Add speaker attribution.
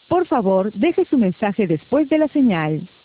Speaker 1: Por favor, deje su mensaje después de la señal.